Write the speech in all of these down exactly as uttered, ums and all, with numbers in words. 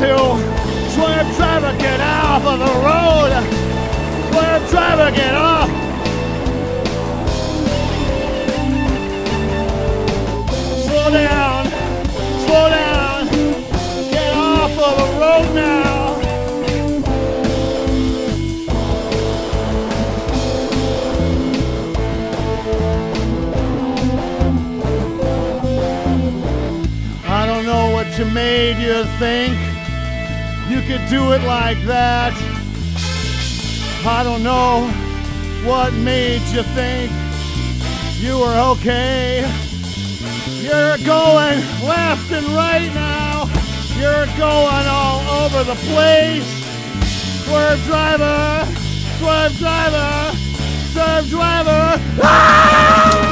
to. Swerve driver, get off of the road. Swerve driver, get off. Slow down, slow down. Get off of the road now. I don't know what you made you think you could do it like that. I don't know what made you think you were okay. You're going left and right now. You're going all over the place. Swerve driver, swerve driver, swerve driver. Ah!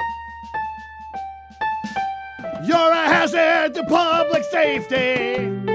You're a hazard to public safety.